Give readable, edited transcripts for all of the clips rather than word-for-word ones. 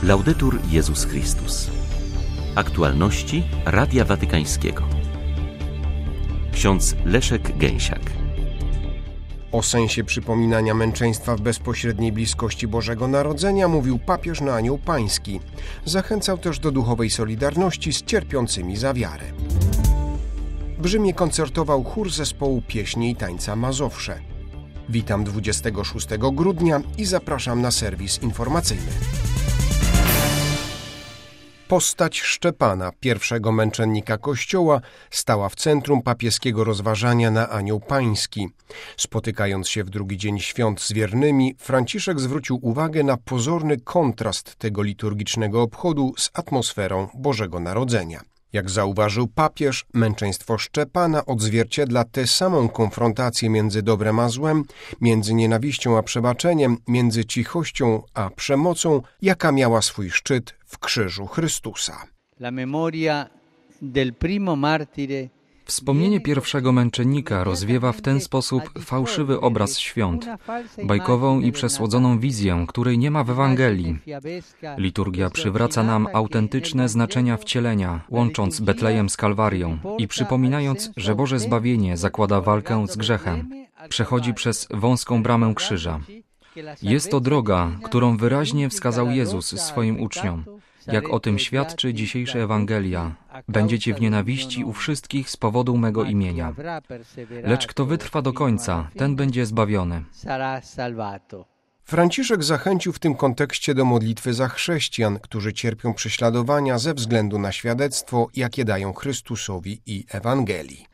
Laudetur Jezus Chrystus. Aktualności Radia Watykańskiego. Ksiądz Leszek Gęsiak. O sensie przypominania męczeństwa w bezpośredniej bliskości Bożego Narodzenia mówił papież na Anioł Pański. Zachęcał też do duchowej solidarności z cierpiącymi za wiarę. W Rzymie koncertował chór zespołu pieśni i tańca Mazowsze. Witam 26 grudnia i zapraszam na serwis informacyjny. Postać Szczepana, pierwszego męczennika Kościoła, stała w centrum papieskiego rozważania na Anioł Pański. Spotykając się w drugi dzień świąt z wiernymi, Franciszek zwrócił uwagę na pozorny kontrast tego liturgicznego obchodu z atmosferą Bożego Narodzenia. Jak zauważył papież, męczeństwo Szczepana odzwierciedla tę samą konfrontację między dobrem a złem, między nienawiścią a przebaczeniem, między cichością a przemocą, jaka miała swój szczyt w krzyżu Chrystusa. Wspomnienie pierwszego męczennika rozwiewa w ten sposób fałszywy obraz świąt, bajkową i przesłodzoną wizję, której nie ma w Ewangelii. Liturgia przywraca nam autentyczne znaczenia wcielenia, łącząc Betlejem z Kalwarią i przypominając, że Boże zbawienie zakłada walkę z grzechem. Przechodzi przez wąską bramę krzyża. Jest to droga, którą wyraźnie wskazał Jezus swoim uczniom. Jak o tym świadczy dzisiejsza Ewangelia, będziecie w nienawiści u wszystkich z powodu mego imienia. Lecz kto wytrwa do końca, ten będzie zbawiony. Franciszek zachęcił w tym kontekście do modlitwy za chrześcijan, którzy cierpią prześladowania ze względu na świadectwo, jakie dają Chrystusowi i Ewangelii.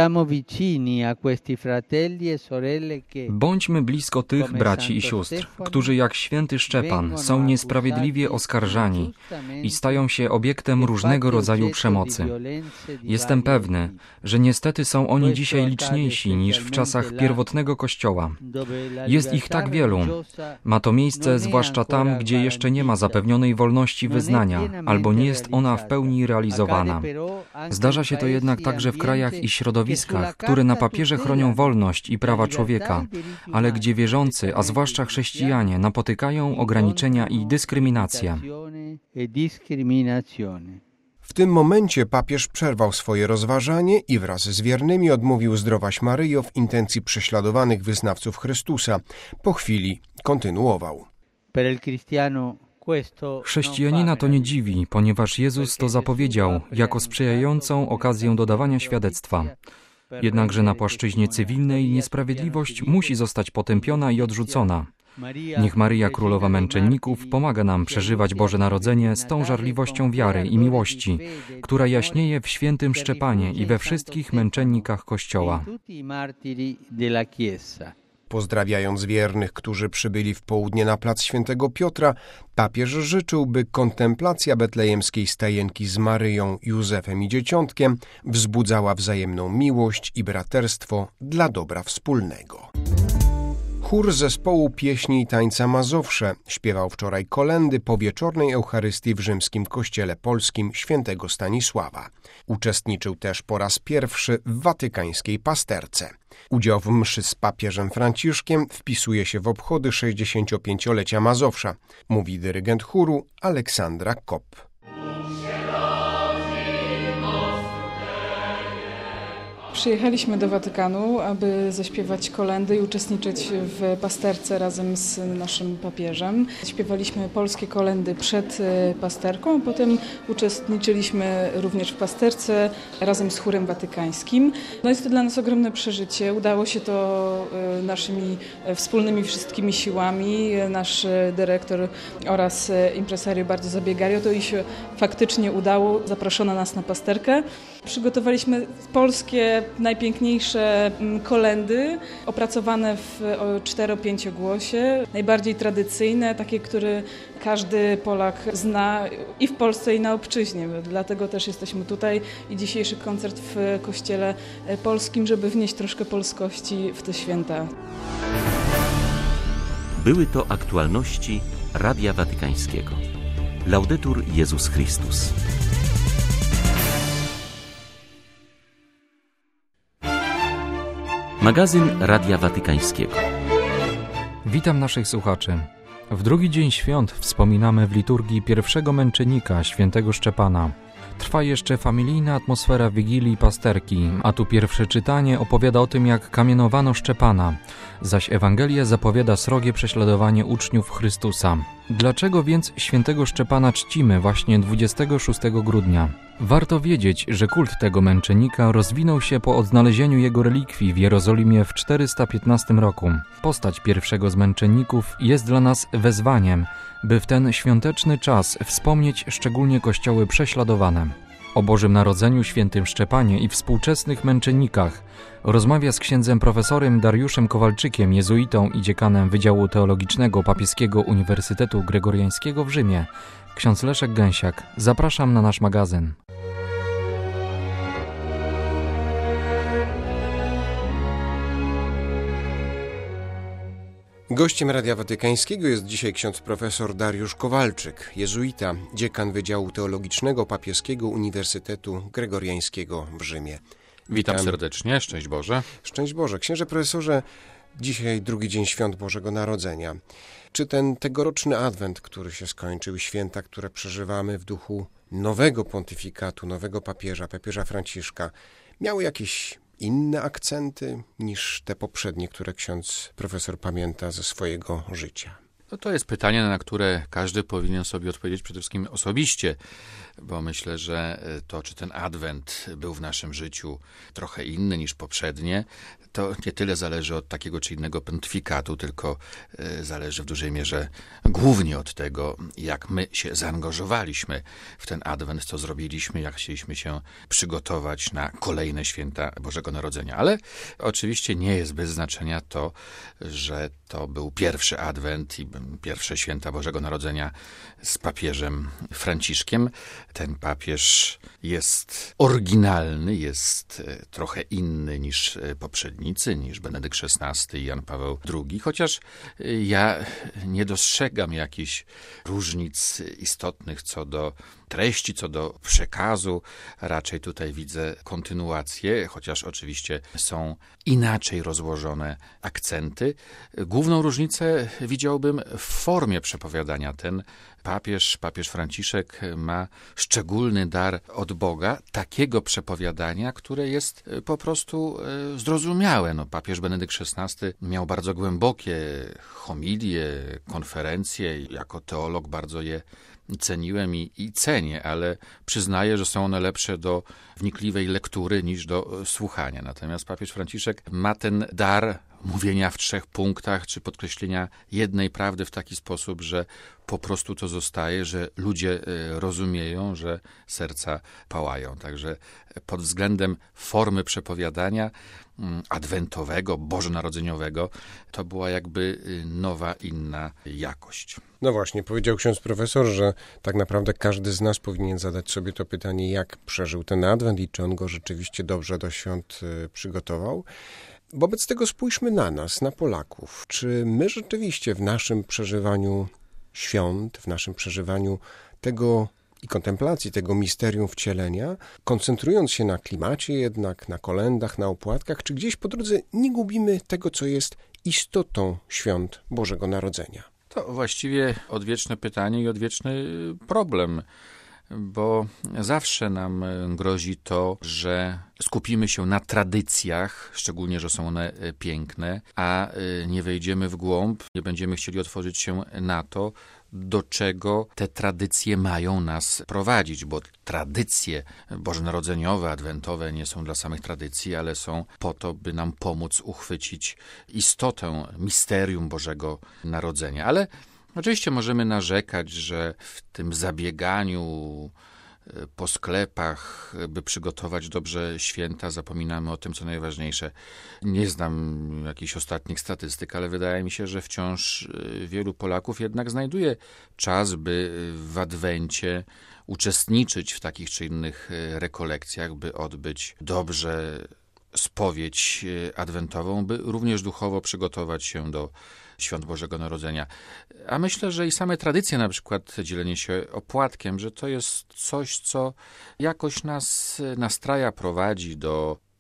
Bądźmy blisko tych braci i sióstr, którzy jak święty Szczepan są niesprawiedliwie oskarżani i stają się obiektem różnego rodzaju przemocy. Jestem pewny, że niestety są oni dzisiaj liczniejsi niż w czasach pierwotnego Kościoła. Jest ich tak wielu. Ma to miejsce zwłaszcza tam, gdzie jeszcze nie ma zapewnionej wolności wyznania, albo nie jest ona w pełni realizowana. Zdarza się to jednak także w krajach i środowiskach, które na papierze chronią wolność i prawa człowieka, ale gdzie wierzący, a zwłaszcza chrześcijanie, napotykają ograniczenia i dyskryminację. W tym momencie papież przerwał swoje rozważanie i wraz z wiernymi odmówił Zdrowaś Maryjo w intencji prześladowanych wyznawców Chrystusa. Po chwili kontynuował. Chrześcijanina to nie dziwi, ponieważ Jezus to zapowiedział jako sprzyjającą okazję do dawania świadectwa. Jednakże na płaszczyźnie cywilnej niesprawiedliwość musi zostać potępiona i odrzucona. Niech Maryja, Królowa Męczenników, pomaga nam przeżywać Boże Narodzenie z tą żarliwością wiary i miłości, która jaśnieje w świętym Szczepanie i we wszystkich męczennikach Kościoła. Pozdrawiając wiernych, którzy przybyli w południe na plac Świętego Piotra, papież życzył, by kontemplacja betlejemskiej stajenki z Maryją, Józefem i Dzieciątkiem wzbudzała wzajemną miłość i braterstwo dla dobra wspólnego. Chór zespołu pieśni i tańca Mazowsze śpiewał wczoraj kolędy po wieczornej Eucharystii w rzymskim kościele polskim świętego Stanisława. Uczestniczył też po raz pierwszy w watykańskiej pasterce. Udział w mszy z papieżem Franciszkiem wpisuje się w obchody 65-lecia Mazowsza, mówi dyrygent chóru Aleksandra Kopp. Przyjechaliśmy do Watykanu, aby zaśpiewać kolędy i uczestniczyć w pasterce razem z naszym papieżem. Śpiewaliśmy polskie kolędy przed pasterką, a potem uczestniczyliśmy również w pasterce razem z chórem watykańskim. Jest to dla nas ogromne przeżycie. Udało się to naszymi wspólnymi wszystkimi siłami. Nasz dyrektor oraz impresario bardzo zabiegali o to i się faktycznie udało. Zaproszono nas na pasterkę. Przygotowaliśmy polskie, najpiękniejsze kolędy, opracowane w 4-5 głosie, najbardziej tradycyjne, takie, które każdy Polak zna i w Polsce, i na obczyźnie. Dlatego też jesteśmy tutaj i dzisiejszy koncert w Kościele Polskim, żeby wnieść troszkę polskości w te święta. Były to aktualności Radia Watykańskiego. Laudetur Jezus Chrystus. Magazyn Radia Watykańskiego. Witam naszych słuchaczy. W drugi dzień świąt wspominamy w liturgii pierwszego męczennika, świętego Szczepana. Trwa jeszcze familijna atmosfera Wigilii Pasterki, a tu pierwsze czytanie opowiada o tym, jak kamienowano Szczepana, zaś Ewangelia zapowiada srogie prześladowanie uczniów Chrystusa. Dlaczego więc świętego Szczepana czcimy właśnie 26 grudnia? Warto wiedzieć, że kult tego męczennika rozwinął się po odnalezieniu jego relikwii w Jerozolimie w 415 roku. Postać pierwszego z męczenników jest dla nas wezwaniem, by w ten świąteczny czas wspomnieć szczególnie kościoły prześladowane. O Bożym Narodzeniu, świętym Szczepanie i współczesnych męczennikach rozmawia z księdzem profesorem Dariuszem Kowalczykiem, jezuitą i dziekanem Wydziału Teologicznego Papieskiego Uniwersytetu Gregoriańskiego w Rzymie, ksiądz Leszek Gęsiak. Zapraszam na nasz magazyn. Gościem Radia Watykańskiego jest dzisiaj ksiądz profesor Dariusz Kowalczyk, jezuita, dziekan Wydziału Teologicznego Papieskiego Uniwersytetu Gregoriańskiego w Rzymie. Witam serdecznie, szczęść Boże. Szczęść Boże. Księże profesorze, dzisiaj drugi dzień świąt Bożego Narodzenia. Czy ten tegoroczny adwent, który się skończył, święta, które przeżywamy w duchu nowego pontyfikatu, nowego papieża Franciszka, miały jakieś inne akcenty niż te poprzednie, które ksiądz profesor pamięta ze swojego życia? No to jest pytanie, na które każdy powinien sobie odpowiedzieć przede wszystkim osobiście, bo myślę, że to, czy ten adwent był w naszym życiu trochę inny niż poprzednie, to nie tyle zależy od takiego czy innego pontyfikatu, tylko zależy w dużej mierze głównie od tego, jak my się zaangażowaliśmy w ten adwent, co zrobiliśmy, jak chcieliśmy się przygotować na kolejne święta Bożego Narodzenia. Ale oczywiście nie jest bez znaczenia to, że to był pierwszy adwent i pierwsze święta Bożego Narodzenia z papieżem Franciszkiem. Ten papież jest oryginalny, jest trochę inny niż poprzednicy, niż Benedykt XVI i Jan Paweł II, chociaż ja nie dostrzegam jakichś różnic istotnych co do treści, co do przekazu. Raczej tutaj widzę kontynuację, chociaż oczywiście są inaczej rozłożone akcenty. Główną różnicę widziałbym w formie przepowiadania. Ten papież Franciszek ma szczególny dar od Boga, takiego przepowiadania, które jest po prostu zrozumiałe. Papież Benedykt XVI miał bardzo głębokie homilie, konferencje. Jako teolog bardzo je ceniłem i cenię, ale przyznaję, że są one lepsze do wnikliwej lektury niż do słuchania. Natomiast papież Franciszek ma ten dar mówienia w 3 punktach, czy podkreślenia jednej prawdy w taki sposób, że po prostu to zostaje, że ludzie rozumieją, że serca pałają. Także pod względem formy przepowiadania adwentowego, bożonarodzeniowego, to była jakby nowa, inna jakość. No właśnie, powiedział ksiądz profesor, że tak naprawdę każdy z nas powinien zadać sobie to pytanie, jak przeżył ten adwent i czy on go rzeczywiście dobrze do świąt przygotował. Wobec tego spójrzmy na nas, na Polaków. Czy my rzeczywiście w naszym przeżywaniu świąt, w naszym przeżywaniu tego i kontemplacji tego misterium wcielenia, koncentrując się na klimacie jednak, na kolędach, na opłatkach, czy gdzieś po drodze nie gubimy tego, co jest istotą świąt Bożego Narodzenia? To właściwie odwieczne pytanie i odwieczny problem, bo zawsze nam grozi to, że skupimy się na tradycjach, szczególnie, że są one piękne, a nie wejdziemy w głąb, nie będziemy chcieli otworzyć się na to, do czego te tradycje mają nas prowadzić, bo tradycje bożonarodzeniowe, adwentowe nie są dla samych tradycji, ale są po to, by nam pomóc uchwycić istotę, misterium Bożego Narodzenia. Ale oczywiście możemy narzekać, że w tym zabieganiu po sklepach, by przygotować dobrze święta, zapominamy o tym, co najważniejsze. Nie znam jakichś ostatnich statystyk, ale wydaje mi się, że wciąż wielu Polaków jednak znajduje czas, by w Adwencie uczestniczyć w takich czy innych rekolekcjach, by odbyć dobrze spowiedź adwentową, by również duchowo przygotować się do świąt Bożego Narodzenia. A myślę, że i same tradycje, na przykład dzielenie się opłatkiem, że to jest coś, co jakoś nas nastraja, prowadzi do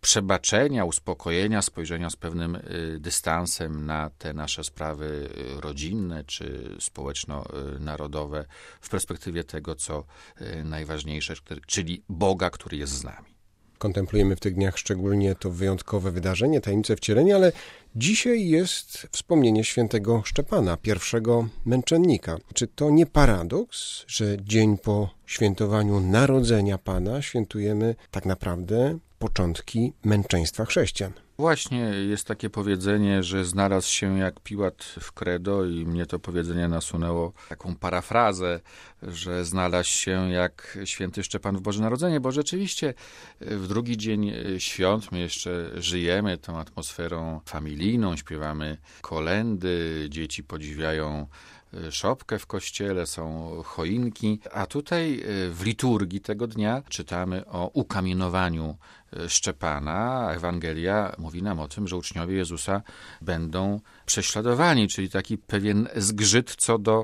przebaczenia, uspokojenia, spojrzenia z pewnym dystansem na te nasze sprawy rodzinne czy społeczno-narodowe w perspektywie tego, co najważniejsze, czyli Boga, który jest z nami. Kontemplujemy w tych dniach szczególnie to wyjątkowe wydarzenie, tajemnicę wcielenia, ale dzisiaj jest wspomnienie świętego Szczepana, pierwszego męczennika. Czy to nie paradoks, że dzień po świętowaniu narodzenia Pana świętujemy tak naprawdę początki męczeństwa chrześcijan? Właśnie jest takie powiedzenie, że znalazł się jak Piłat w Credo i mnie to powiedzenie nasunęło taką parafrazę, że znalazł się jak święty Szczepan w Boże Narodzenie, bo rzeczywiście w drugi dzień świąt my jeszcze żyjemy tą atmosferą familijną, śpiewamy kolędy, dzieci podziwiają szopkę w kościele, są choinki, a tutaj w liturgii tego dnia czytamy o ukamienowaniu Szczepana. Ewangelia mówi nam o tym, że uczniowie Jezusa będą prześladowani, czyli taki pewien zgrzyt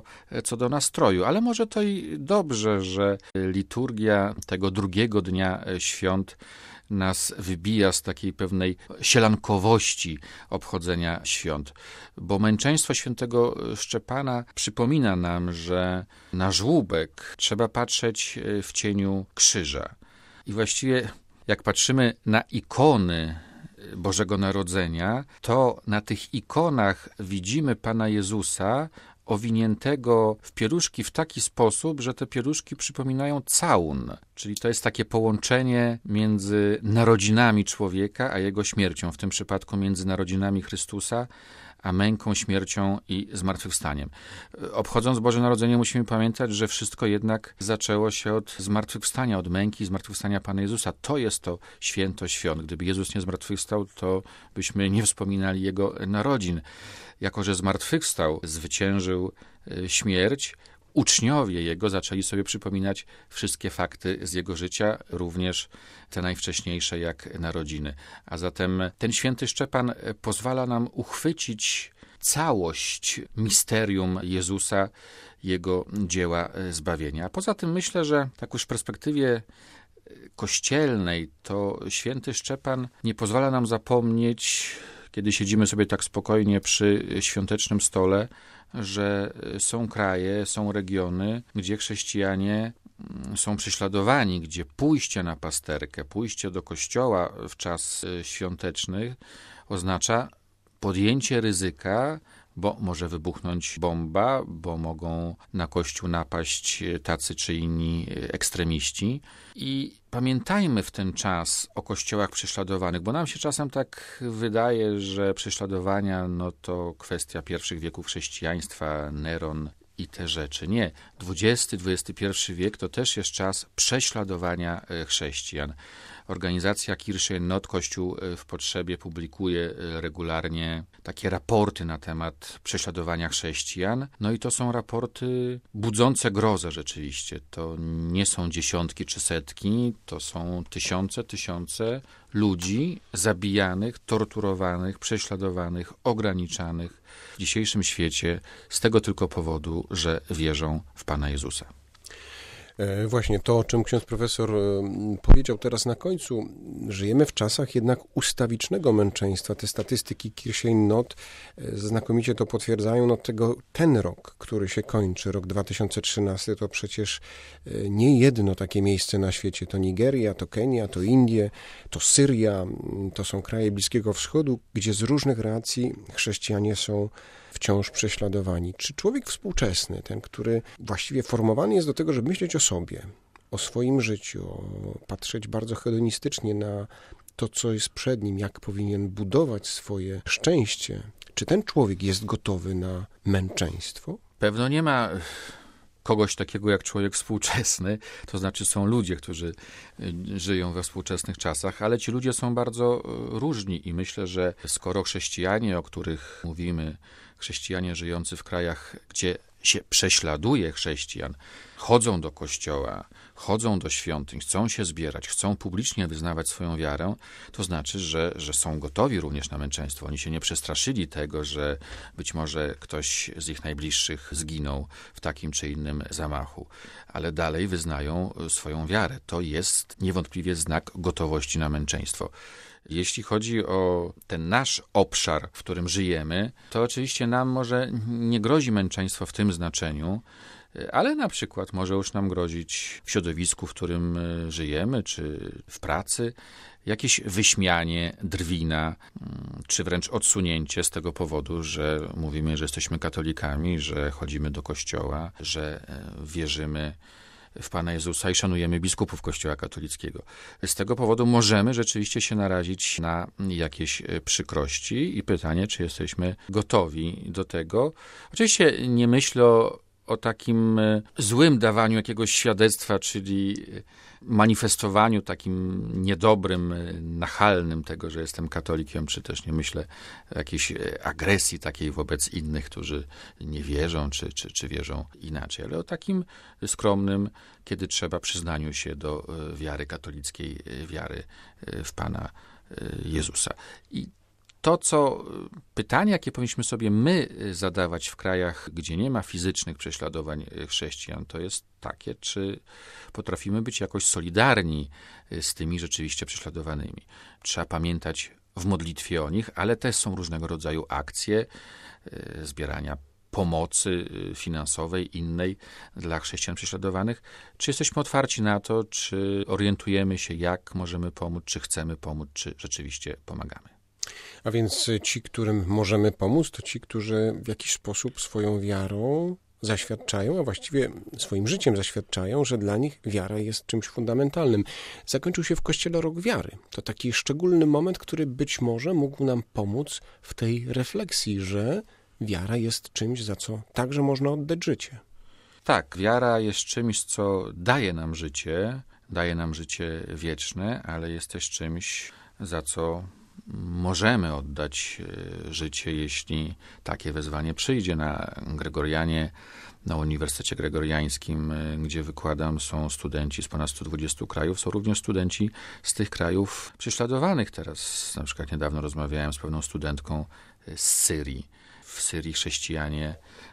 co do nastroju. Ale może to i dobrze, że liturgia tego drugiego dnia świąt nas wybija z takiej pewnej sielankowości obchodzenia świąt. Bo męczeństwo świętego Szczepana przypomina nam, że na żłóbek trzeba patrzeć w cieniu krzyża. I właściwie jak patrzymy na ikony Bożego Narodzenia, to na tych ikonach widzimy Pana Jezusa owiniętego w pieluszki w taki sposób, że te pieluszki przypominają całun. Czyli to jest takie połączenie między narodzinami człowieka, a jego śmiercią. W tym przypadku między narodzinami Chrystusa, a męką, śmiercią i zmartwychwstaniem. Obchodząc Boże Narodzenie musimy pamiętać, że wszystko jednak zaczęło się od zmartwychwstania, od męki i zmartwychwstania Pana Jezusa. To jest to święto świąt. Gdyby Jezus nie zmartwychwstał, to byśmy nie wspominali Jego narodzin. Jako że zmartwychwstał, zwyciężył śmierć, uczniowie Jego zaczęli sobie przypominać wszystkie fakty z Jego życia, również te najwcześniejsze jak narodziny. A zatem ten święty Szczepan pozwala nam uchwycić całość misterium Jezusa, Jego dzieła zbawienia. A poza tym myślę, że tak już w perspektywie kościelnej to święty Szczepan nie pozwala nam zapomnieć, kiedy siedzimy sobie tak spokojnie przy świątecznym stole, że są kraje, są regiony, gdzie chrześcijanie są prześladowani, gdzie pójście na pasterkę, pójście do kościoła w czas świąteczny oznacza podjęcie ryzyka, bo może wybuchnąć bomba, bo mogą na kościół napaść tacy czy inni ekstremiści. I pamiętajmy w ten czas o kościołach prześladowanych, bo nam się czasem tak wydaje, że prześladowania to kwestia pierwszych wieków chrześcijaństwa, Neron i te rzeczy. Nie. XX-XXI wiek to też jest czas prześladowania chrześcijan. Organizacja Kirche Not, Kościół w Potrzebie, publikuje regularnie takie raporty na temat prześladowania chrześcijan. No i to są raporty budzące grozę rzeczywiście. To nie są dziesiątki czy setki, to są tysiące ludzi zabijanych, torturowanych, prześladowanych, ograniczanych w dzisiejszym świecie z tego tylko powodu, że wierzą w Pana Jezusa. Właśnie to, o czym ksiądz profesor powiedział teraz na końcu, żyjemy w czasach jednak ustawicznego męczeństwa. Te statystyki Kirche Not znakomicie to potwierdzają. Ten rok, który się kończy, rok 2013, to przecież nie jedno takie miejsce na świecie. To Nigeria, to Kenia, to Indie, to Syria, to są kraje Bliskiego Wschodu, gdzie z różnych racji chrześcijanie są wciąż prześladowani. Czy człowiek współczesny, ten, który właściwie formowany jest do tego, żeby myśleć o sobie, o swoim życiu, patrzeć bardzo hedonistycznie na to, co jest przed nim, jak powinien budować swoje szczęście, czy ten człowiek jest gotowy na męczeństwo? Pewno nie ma kogoś takiego jak człowiek współczesny, to znaczy są ludzie, którzy żyją we współczesnych czasach, ale ci ludzie są bardzo różni i myślę, że skoro chrześcijanie, o których mówimy, chrześcijanie żyjący w krajach, gdzie się prześladuje chrześcijan, chodzą do kościoła, chodzą do świątyń, chcą się zbierać, chcą publicznie wyznawać swoją wiarę, to znaczy, że są gotowi również na męczeństwo. Oni się nie przestraszyli tego, że być może ktoś z ich najbliższych zginął w takim czy innym zamachu, ale dalej wyznają swoją wiarę. To jest niewątpliwie znak gotowości na męczeństwo. Jeśli chodzi o ten nasz obszar, w którym żyjemy, to oczywiście nam może nie grozi męczeństwo w tym znaczeniu, ale na przykład może już nam grozić w środowisku, w którym żyjemy, czy w pracy, jakieś wyśmianie, drwina, czy wręcz odsunięcie z tego powodu, że mówimy, że jesteśmy katolikami, że chodzimy do kościoła, że wierzymy w Pana Jezusa i szanujemy biskupów Kościoła katolickiego. Z tego powodu możemy rzeczywiście się narazić na jakieś przykrości i pytanie, czy jesteśmy gotowi do tego. Oczywiście nie myślę o takim złym dawaniu jakiegoś świadectwa, czyli manifestowaniu takim niedobrym, nachalnym tego, że jestem katolikiem, czy też nie myślę o jakiejś agresji takiej wobec innych, którzy nie wierzą, czy wierzą inaczej, ale o takim skromnym, kiedy trzeba, przyznaniu się do wiary katolickiej, wiary w Pana Jezusa. I pytanie, jakie powinniśmy sobie my zadawać w krajach, gdzie nie ma fizycznych prześladowań chrześcijan, to jest takie, czy potrafimy być jakoś solidarni z tymi rzeczywiście prześladowanymi. Trzeba pamiętać w modlitwie o nich, ale też są różnego rodzaju akcje zbierania pomocy finansowej, innej dla chrześcijan prześladowanych. Czy jesteśmy otwarci na to, czy orientujemy się, jak możemy pomóc, czy chcemy pomóc, czy rzeczywiście pomagamy? A więc ci, którym możemy pomóc, to ci, którzy w jakiś sposób swoją wiarą zaświadczają, a właściwie swoim życiem zaświadczają, że dla nich wiara jest czymś fundamentalnym. Zakończył się w Kościele Rok Wiary. To taki szczególny moment, który być może mógł nam pomóc w tej refleksji, że wiara jest czymś, za co także można oddać życie. Tak, wiara jest czymś, co daje nam życie wieczne, ale jest też czymś, za co możemy oddać życie, jeśli takie wezwanie przyjdzie. Na Gregorianie, na Uniwersytecie Gregoriańskim, gdzie wykładam, są studenci z ponad 120 krajów, są również studenci z tych krajów prześladowanych. Teraz na przykład niedawno rozmawiałem z pewną studentką z Syrii. W Syrii chrześcijanie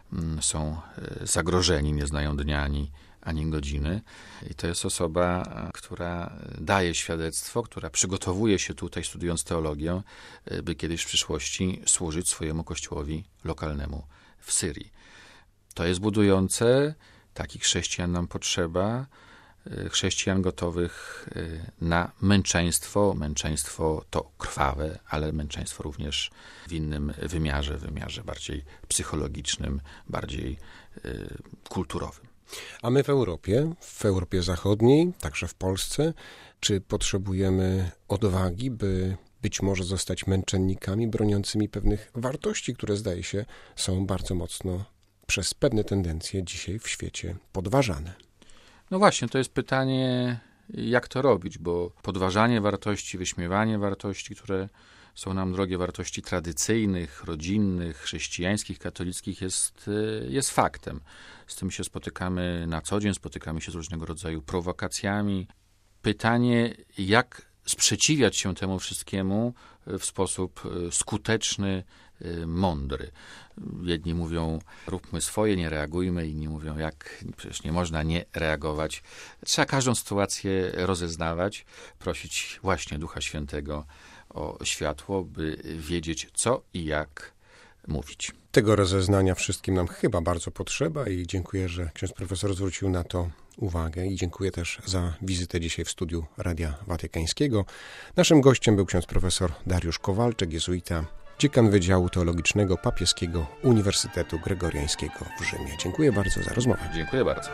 są zagrożeni, nie znają dnia ani godziny. I to jest osoba, która daje świadectwo, która przygotowuje się tutaj, studiując teologię, by kiedyś w przyszłości służyć swojemu kościołowi lokalnemu w Syrii. To jest budujące, takich chrześcijan nam potrzeba, chrześcijan gotowych na męczeństwo. Męczeństwo to krwawe, ale męczeństwo również w innym wymiarze bardziej psychologicznym, bardziej kulturowym. A my w Europie Zachodniej, także w Polsce, czy potrzebujemy odwagi, by być może zostać męczennikami broniącymi pewnych wartości, które zdaje się są bardzo mocno przez pewne tendencje dzisiaj w świecie podważane? No właśnie, to jest pytanie, jak to robić, bo podważanie wartości, wyśmiewanie wartości, które są nam drogie, wartości tradycyjnych, rodzinnych, chrześcijańskich, katolickich jest faktem. Z tym się spotykamy na co dzień, spotykamy się z różnego rodzaju prowokacjami. Pytanie, jak sprzeciwiać się temu wszystkiemu w sposób skuteczny, mądry. Jedni mówią, róbmy swoje, nie reagujmy, inni mówią, przecież nie można nie reagować. Trzeba każdą sytuację rozeznawać, prosić właśnie Ducha Świętego o światło, by wiedzieć, co i jak mówić. Tego rozeznania wszystkim nam chyba bardzo potrzeba i dziękuję, że ksiądz profesor zwrócił na to uwagę i dziękuję też za wizytę dzisiaj w studiu Radia Watykańskiego. Naszym gościem był ksiądz profesor Dariusz Kowalczyk, jezuita, dziekan Wydziału Teologicznego Papieskiego Uniwersytetu Gregoriańskiego w Rzymie. Dziękuję bardzo za rozmowę. Dziękuję bardzo.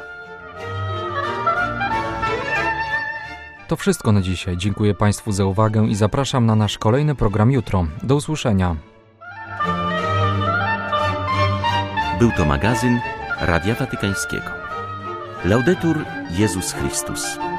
To wszystko na dzisiaj. Dziękuję Państwu za uwagę i zapraszam na nasz kolejny program jutro. Do usłyszenia. Był to magazyn Radia Watykańskiego. Laudetur Jezus Chrystus.